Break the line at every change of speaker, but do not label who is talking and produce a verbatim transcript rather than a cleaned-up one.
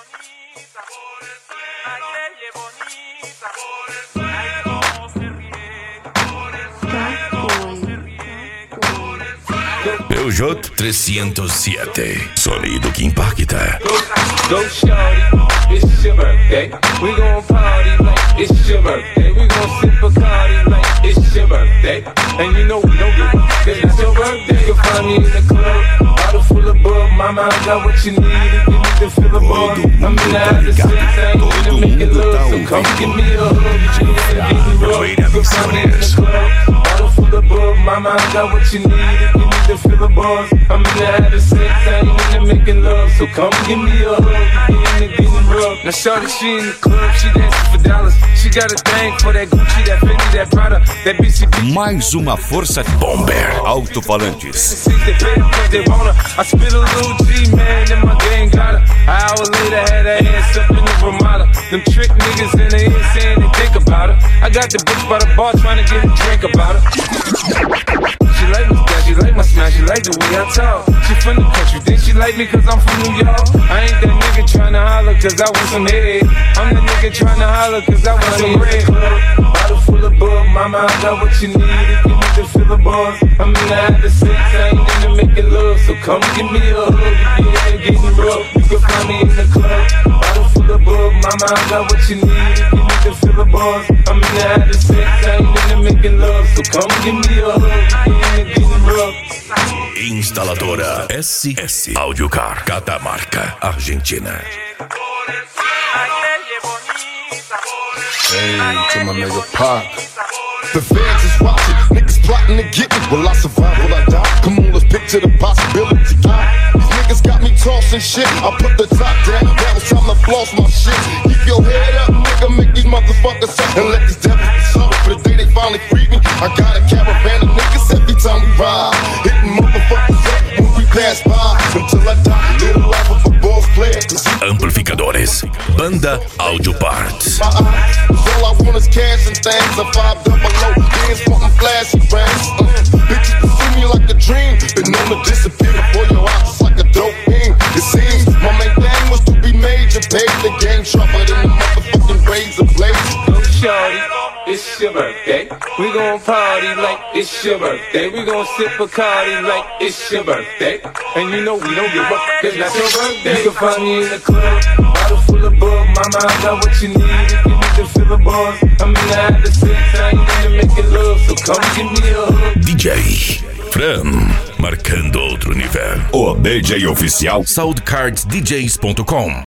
bonita, aquella bonita, ay cómo se ríe, ay cómo se ríe.
Peugeot trezentos e sete, sonido que impacta.
Go shorty, it's your birthday. We gon' party like it's your birthday. We gon' sip Bacardi like it's your birthday. And you know we don't give up, cause it's your birthday. You'll find me in the club, bottle full of bug. Mama, I got what you need if you need to fill the bar. I'm in the after six, I ain't gonna make it love. So come give me a hug, you ain't getting rough. You'll find me in the club, bottle full of bug. Mama, I got what you need if you need to fill the bars. I'm in the after six, I ain't into making love. So come give me a hug. Now shorty, she in the club, she dancing for dollars. She got a thing for that Gucci, that Fendi, that Prada, that B C B.
Mais uma força Bomber Alto-Falantes.
I spit a little G, man, and my gang got her. An hour later, had her ass up in the Ramada. Them trick niggas in the ear saying they think about her. I got the bitch by the bar trying to get a drink about her. She like my style, she like my smile, she like the way I talk. She from the country, then she like me cause I'm from New York. I ain't that nigga tryna holler cause I want some head. I'm the nigga tryna holler cause I want some red. Bottle full of bug, mama, I got what you need if you need to fill the bars. I'm in the after six, I ain't into making love. So come give me a hug if you ain't getting rough. You can find me in the club, bottle full of bug, mama, I got what you need if you need to fill the bars. I'm in the after six, I ain't into making love. So come give me a hug if you ain't getting rough.
Instaladora S S Audiocar, Catamarca, Argentina.
Hey, to my nigga Pop. The fans is watching, niggas plotting to get me. Will I survive, will I die? Come on, let's picture the possibility. These niggas got me tossing shit. I put the top down, now it's time to floss my shit. Keep your head up, nigga, make these motherfuckers up. And let these devils be sorry for the day they finally free me. I got a caravan of niggas every time we ride. Hitting motherfuckers up when we pass by. Until I die, live the life of a boss player.
Amplificadores, Banda Audio Parts.
My eyes, all I want is cash and things. A five double low, bands wanting flashy rings. Uh, bitches pursue me like a dream. Been known to disappear before your eyes like a dope beam. It seems my main thing was to be major. Paid the game sharper than the motherfucking razor blades.
Go shorty, it's your birthday. We gon' party like it's your birthday. We gon' sip Bacardi like it's your birthday. And you know we don't give up, cause that's your birthday. You can find me in the club, bottle full of bug. Mama, I got what you need if you need to fill the bars. I'm in the after six, I ain't into making love. So come give me a hug.
D J Fran, marcando outro nível. O D J oficial Soundcards D Js ponto com.